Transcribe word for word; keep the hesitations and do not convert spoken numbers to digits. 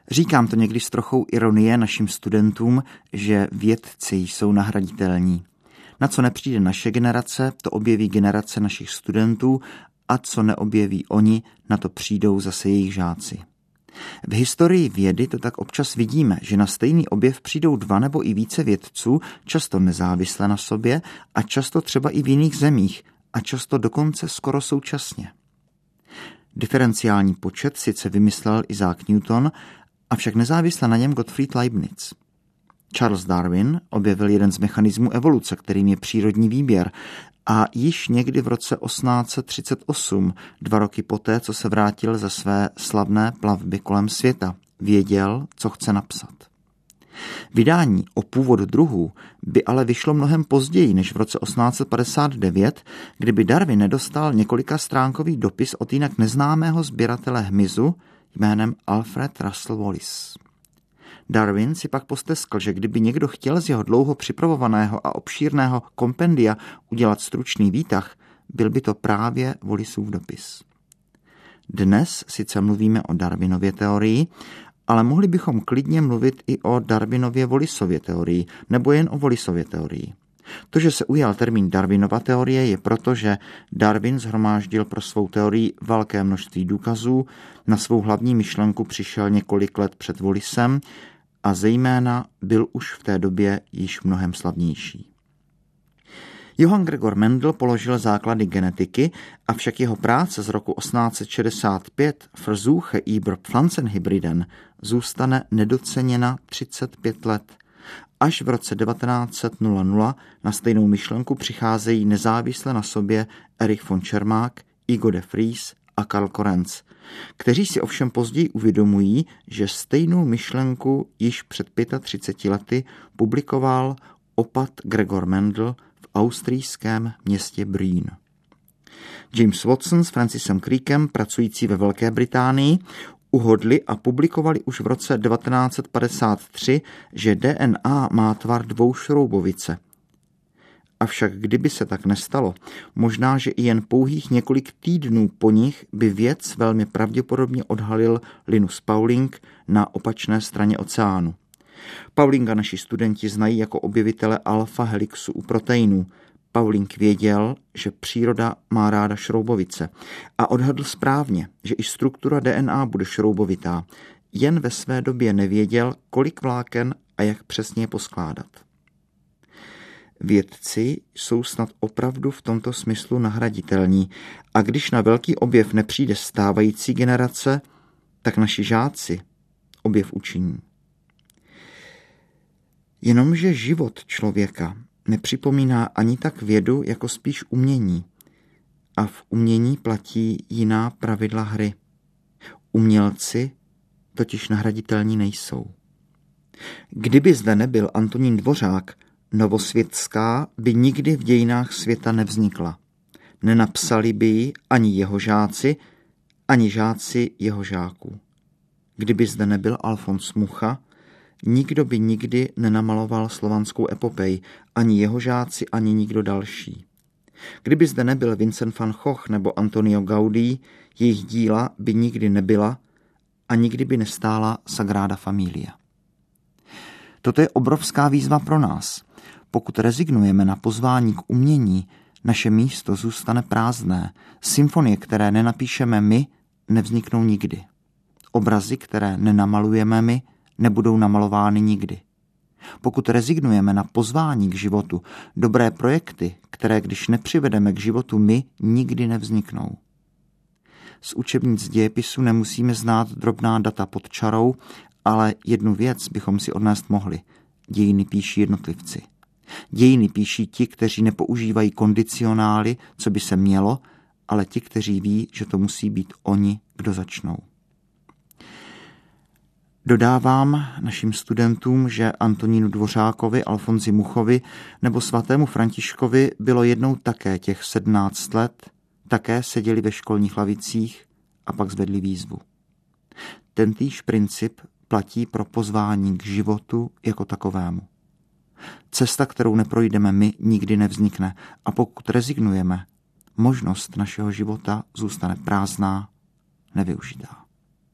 Říkám to někdy s trochou ironie našim studentům, že vědci jsou nahraditelní. Na co nepřijde naše generace, to objeví generace našich studentů a co neobjeví oni, na to přijdou zase jejich žáci. V historii vědy to tak občas vidíme, že na stejný objev přijdou dva nebo i více vědců, často nezávisle na sobě a často třeba i v jiných zemích a často dokonce skoro současně. Diferenciální počet sice vymyslel Isaac Newton, avšak nezávisle na něm Gottfried Leibniz. Charles Darwin objevil jeden z mechanismů evoluce, kterým je přírodní výběr, a již někdy v roce osmnáct set třicet osm, dva roky poté, co se vrátil ze své slavné plavby kolem světa, věděl, co chce napsat. Vydání O původ druhů by ale vyšlo mnohem později než v roce osmnáct set padesát devět, kdyby Darwin nedostal několika stránkový dopis od jinak neznámého sběratele hmyzu jménem Alfred Russel Wallace. Darwin si pak posteskl, že kdyby někdo chtěl z jeho dlouho připravovaného a obšírného kompendia udělat stručný výtah, byl by to právě Wallaceův dopis. Dnes sice mluvíme o Darwinově teorii, ale mohli bychom klidně mluvit i o Darwinově Wallaceově teorii, nebo jen o Wallaceově teorii. To, že se ujal termín Darwinova teorie, je proto, že Darwin shromáždil pro svou teorii velké množství důkazů, na svou hlavní myšlenku přišel několik let před Wallacem a zejména byl už v té době již mnohem slavnější. Johann Gregor Mendel položil základy genetiky, avšak jeho práce z roku osmnáct set šedesát pět Versuche über Pflanzenhybriden zůstane nedoceněna třicet pět let. Až v roce devatenáct set na stejnou myšlenku přicházejí nezávisle na sobě Erich von Čermák, Hugo de Vries a Karl Korenz, kteří si ovšem později uvědomují, že stejnou myšlenku již před třiceti pěti lety publikoval opat Gregor Mendel v austrijském městě Brünn. James Watson s Francisem Crikem, pracující ve Velké Británii, uhodli a publikovali už v roce devatenáct set padesát tři, že D N A má tvar dvoušroubovice. Avšak kdyby se tak nestalo, možná, že i jen pouhých několik týdnů po nich by vědec velmi pravděpodobně odhalil Linus Pauling na opačné straně oceánu. Paulinga naši studenti znají jako objevitele alfa helixu u proteinů. Pauling věděl, že příroda má ráda šroubovice a odhadl správně, že i struktura D N A bude šroubovitá. Jen ve své době nevěděl, kolik vláken a jak přesně je poskládat. Vědci jsou snad opravdu v tomto smyslu nahraditelní a když na velký objev nepřijde stávající generace, tak naši žáci objev učiní. Jenomže život člověka nepřipomíná ani tak vědu, jako spíš umění. A v umění platí jiná pravidla hry. Umělci totiž nahraditelní nejsou. Kdyby zde nebyl Antonín Dvořák, Novosvětská by nikdy v dějinách světa nevznikla. Nenapsali by ji ani jeho žáci, ani žáci jeho žáků. Kdyby zde nebyl Alfons Mucha, nikdo by nikdy nenamaloval slovanskou epopej, ani jeho žáci, ani nikdo další. Kdyby zde nebyl Vincent van Gogh nebo Antonio Gaudí, jejich díla by nikdy nebyla a nikdy by nestála Sagrada Familia. Toto je obrovská výzva pro nás. Pokud rezignujeme na pozvání k umění, naše místo zůstane prázdné. Symfonie, které nenapíšeme my, nevzniknou nikdy. Obrazy, které nenamalujeme my, nebudou namalovány nikdy. Pokud rezignujeme na pozvání k životu, dobré projekty, které když nepřivedeme k životu my, nikdy nevzniknou. Z učebnic dějepisu nemusíme znát drobná data pod čarou, ale jednu věc bychom si odnést mohli. Dějiny píší jednotlivci. Dějiny píší ti, kteří nepoužívají kondicionály, co by se mělo, ale ti, kteří ví, že to musí být oni, kdo začnou. Dodávám našim studentům, že Antonínu Dvořákovi, Alfonzi Muchovi nebo svatému Františkovi bylo jednou také těch sedmnáct let, také seděli ve školních lavicích a pak zvedli výzvu. Tentýž princip platí pro pozvání k životu jako takovému. Cesta, kterou neprojdeme my, nikdy nevznikne a pokud rezignujeme, možnost našeho života zůstane prázdná, nevyužitá.